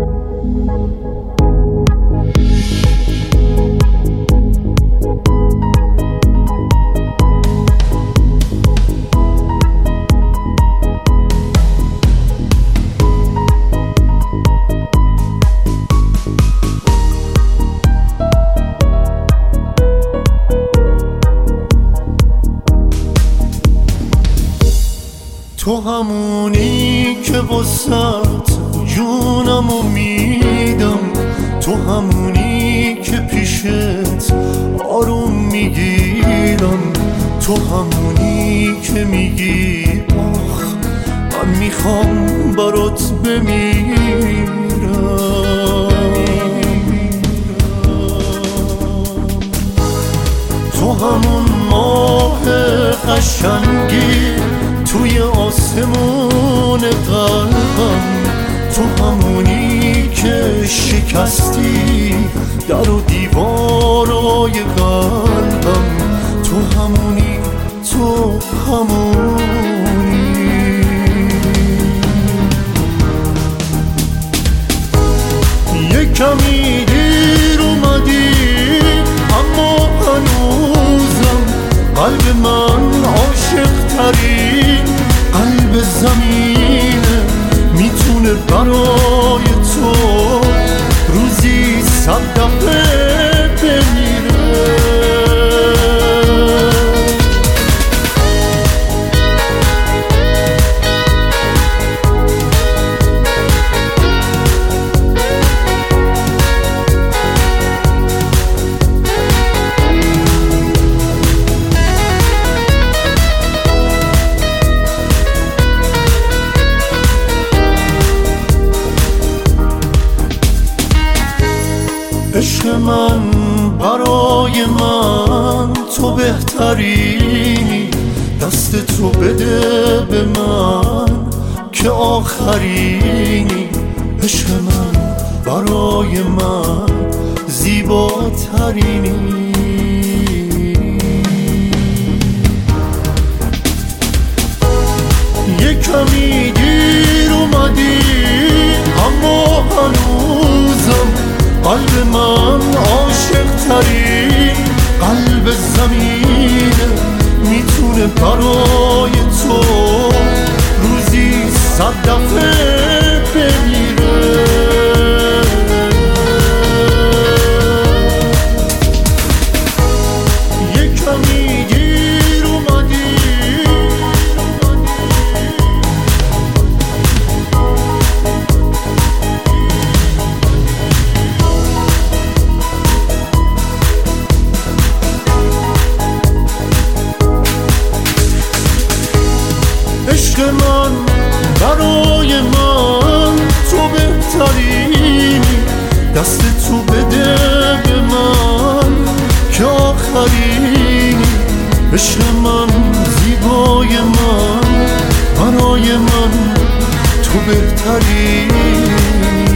تو همونی که واسط جونمو میدم، تو همونی که پیشت آروم میگیرم، تو همونی که میگی آخ من میخوام برات بمیرم. تو همون ماه قشنگی توی آسمون قلبم، تو همونی که شکستی در و دیوارای قلبم، تو همونی، تو همونی. یه کمی دیر اومدی اما هنوزم قلب من عاشق ترین قلب زمینه، میتونه برای تو روزی 100 دفعه بمیره. عشق من برای من تو بهترینی، دست تو بده به من که آخرینی. عشق من برای من زیباترینی. یه کمی دیر اومدی اما هنوزم قلب من عاشق ترین قلب زمینه، میتونه برای تو روزی 100 دفعه بمیره. یه کمی دیر اومدی عشق من برای من تو بهترینی، دست تو بده به من که آخرینی. عشق من زیبای من برای من تو بهترینی.